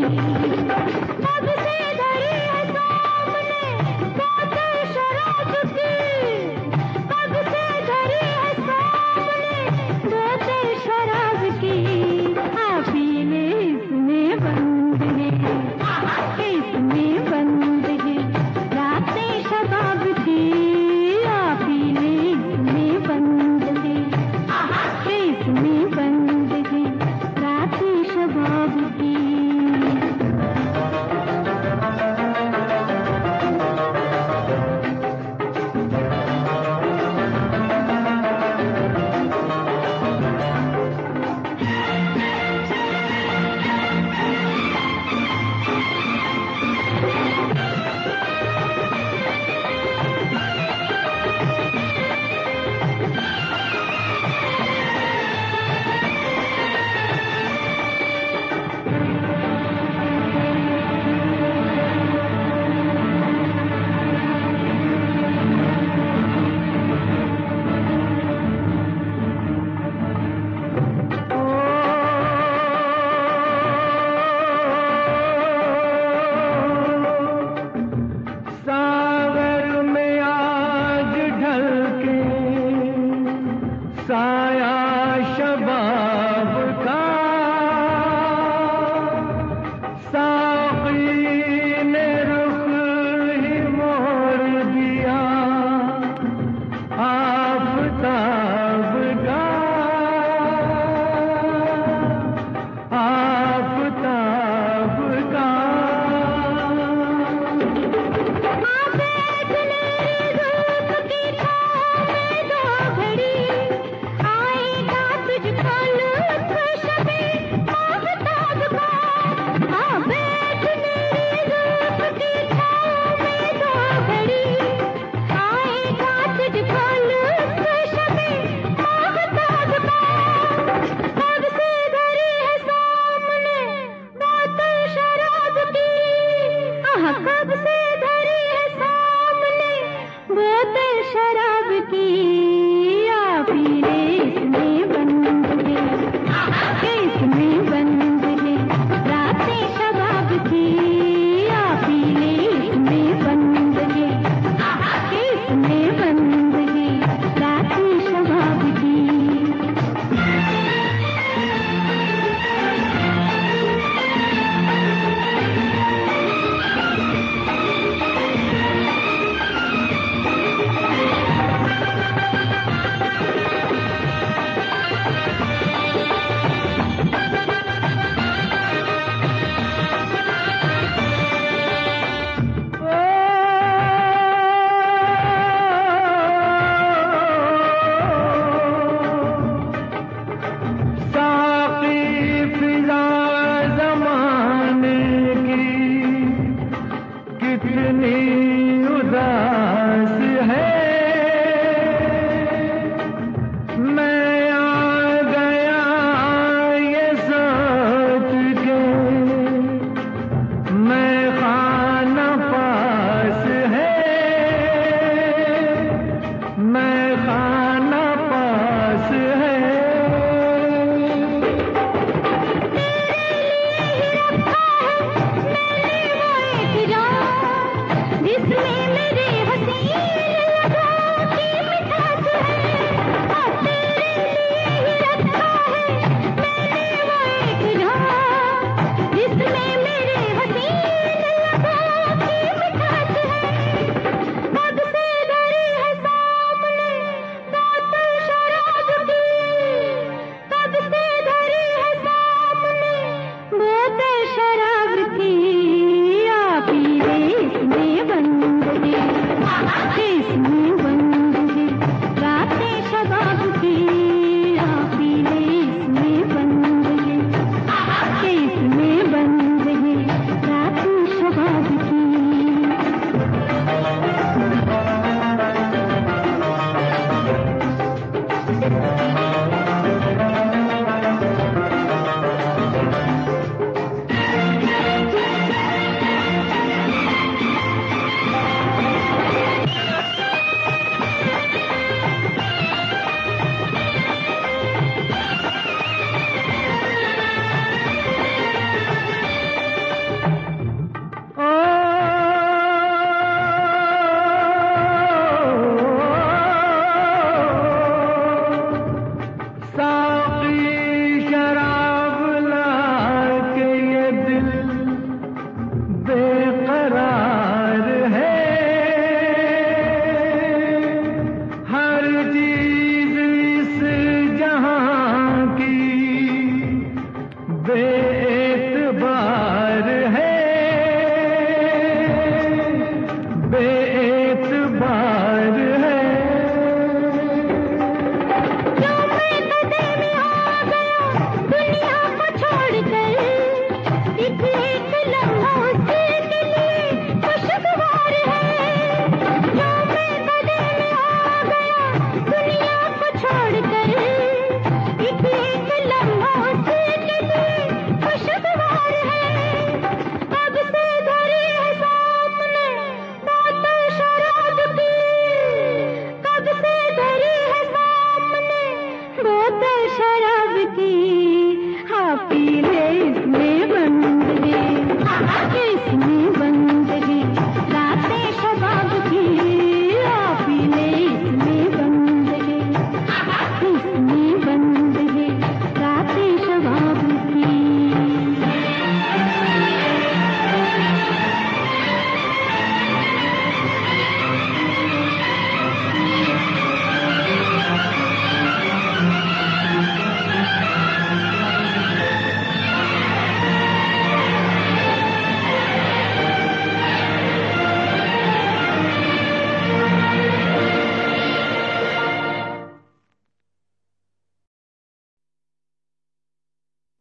कब से धरी है सामने बोतल शराब की, कब से धरी है सामने बोतल शराब की। आप पी ले इसमें बंद है, इसमें बंद है रातें शबाब की। आप पी ले इसमें बंद है, इसमें बंद है रातें शबाब की। सागर में आज ढल के साया शबाब का, साक़ी ने रुख ही मोड़ दिया आफ़ताब का, आफ़ताब का। कब से धरी है सामने बोतल शराब की। आप पी ले इसमें बंद है, इसमें बंद है रातें शबाब की। आप पी ले इसमें बंद है, इसमें बंद है रातें शबाब की। किसने